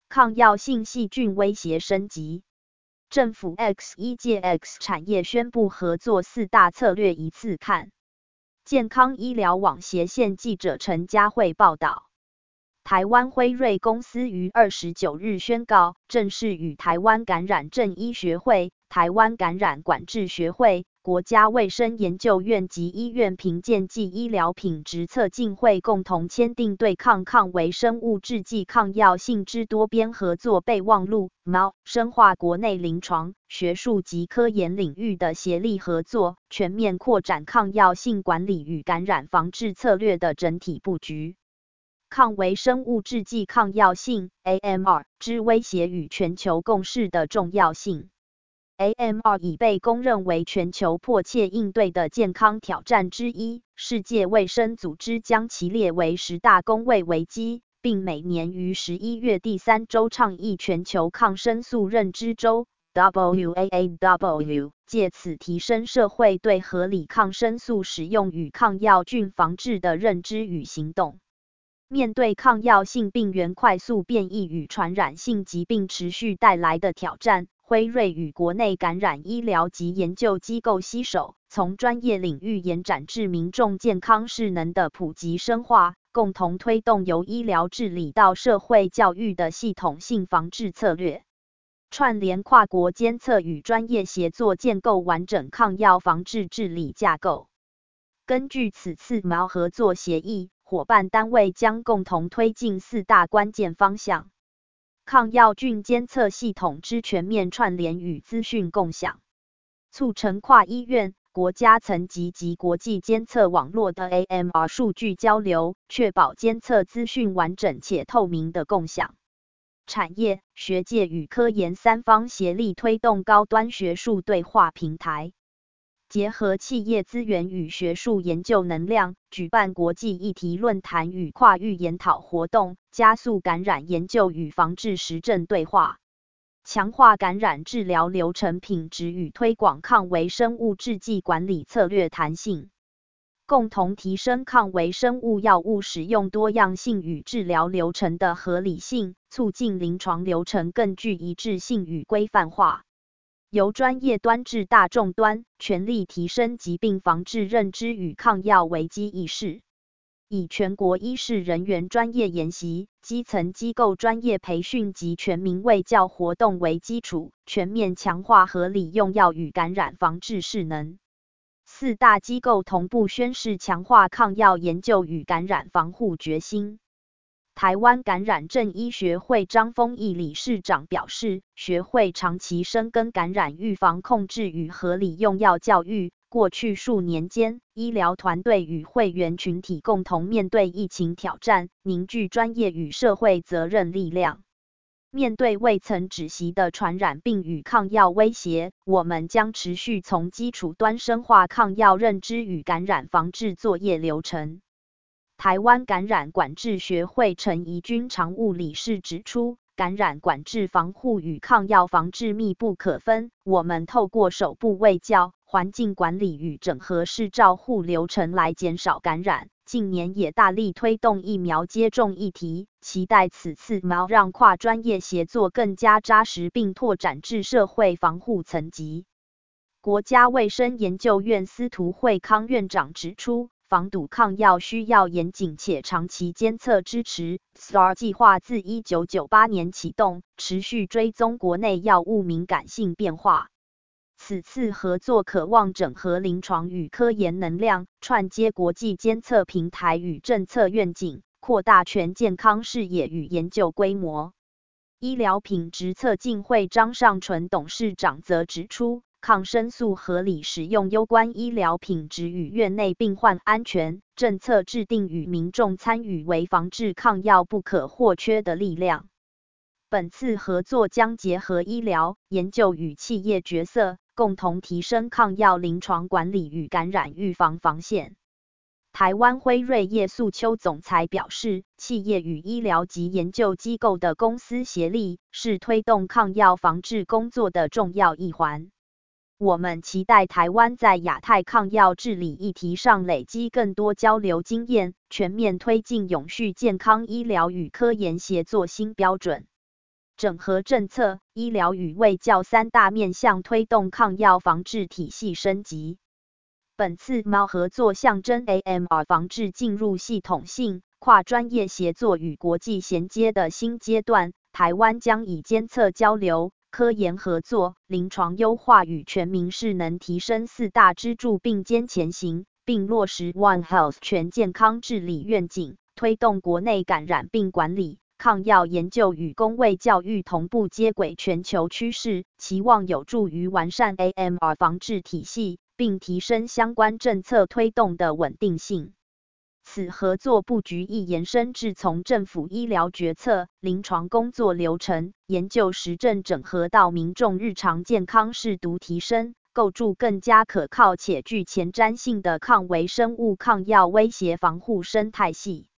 抗药性细菌威胁升级。政府 X1届 X 产业宣布合作4大策略一次看。健康医疗网斜线记者陈佳慧报道。台湾辉瑞公司于29日宣告，正式与台湾感染症医学会、台湾感染管制学会、国家卫生研究院及医院评鉴暨医疗品质测进会共同签订对抗抗微生物制剂抗药性之多边合作备忘录，深化国内临床、学术及科研领域的协力合作，全面扩展抗药性管理与感染防治策略的整体布局。抗微生物制剂抗药性 AMR 之威胁与全球共识的重要性。AMR 已被公认为全球迫切应对的健康挑战之一，世界卫生组织将其列为10大公卫危机，并每年于11月第3周倡议全球抗生素认知周 WAAW， 借此提升社会对合理抗生素使用与抗药菌防治的认知与行动。面对抗药性病原快速变异与传染性疾病持续带来的挑战，辉瑞与国内感染医疗及研究机构携手，从专业领域延展至民众健康势能的普及深化，共同推动由医疗治理到社会教育的系统性防治策略，串联跨国监测与专业协作，建构完整抗药防治治理架构。根据此次合作协议，伙伴单位将共同推进4大关键方向：抗药菌监测系统之全面串联与资讯共享，促成跨医院、国家层级及国际监测网络的 AMR 数据交流，确保监测资讯完整且透明的共享。产业、学界与科研3方协力推动高端学术对话平台。结合企业资源与学术研究能量，举办国际议题论坛与跨域研讨活动，加速感染研究与防治实证对话，强化感染治疗流程品质与推广抗微生物制剂管理策略弹性，共同提升抗微生物药物使用多样性与治疗流程的合理性，促进临床流程更具一致性与规范化。由专业端至大众端，全力提升疾病防治认知与抗药危机意识。以全国医事人员专业研习、基层机构专业培训及全民卫教活动为基础，全面强化合理用药与感染防治势能。4大机构同步宣示强化抗药研究与感染防护决心。台湾感染症医学会张丰毅理事长表示，学会长期深耕感染预防控制与合理用药教育，过去数年间，医疗团队与会员群体共同面对疫情挑战，凝聚专业与社会责任力量。面对未曾止息的传染病与抗药威胁，我们将持续从基础端深化抗药认知与感染防治作业流程。台湾感染管制学会陈怡君常务理事指出，感染管制防护与抗药防治密不可分，我们透过手部卫教、环境管理与整合式照护流程来减少感染。近年也大力推动疫苗接种议题，期待此次让跨专业协作更加扎实，并拓展至社会防护层级。国家卫生研究院司徒惠康院长指出，防堵抗药需要严谨且长期监测支持。STAR 计划自1998年启动，持续追踪国内药物敏感性变化。此次合作可望整合临床与科研能量，串接国际监测平台与政策愿景，扩大全健康视野与研究规模。医疗品质测进会张尚纯董事长则指出，抗生素合理使用攸关医疗品质与院内病患安全，政策制定与民众参与为防治抗药不可或缺的力量。本次合作将结合医疗、研究与企业角色，共同提升抗药临床管理与感染预防防线。台湾辉瑞叶素秋总裁表示，企业与医疗及研究机构的公私协力，是推动抗药防治工作的重要一环。我们期待台湾在亚太抗药治理议题上累积更多交流经验，全面推进永续健康医疗与科研协作新标准。 整合政策、医疗与卫教三大面向推动抗药防治体系升级。本次贸合作象征 AMR 防治进入系统性、跨专业协作与国际衔接的新阶段。台湾将以监测交流、科研合作、临床优化与全民势能提升四大支柱并肩前行，并落实 One Health 全健康治理愿景，推动国内感染病管理、抗药研究与公卫教育同步接轨全球趋势，期望有助于完善 AMR 防治体系，并提升相关政策推动的稳定性。此合作布局亦延伸至从政府医疗决策、临床工作流程、研究实证整合到民众日常健康视读提升，构筑更加可靠且具前瞻性的抗微生物抗药威胁防护生态系。